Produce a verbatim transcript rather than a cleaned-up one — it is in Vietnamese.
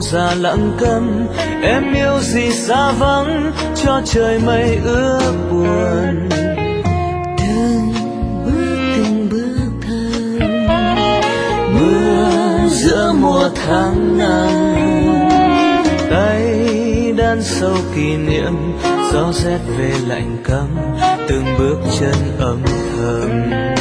già lặng câm. Em yêu gì xa vắng cho trời mây ướt buồn. Từng bước từng bước thơm Mưa giữa mùa tháng năm, tay đan sâu kỷ niệm. Gió rét về lạnh cấm, từng bước chân âm thầm.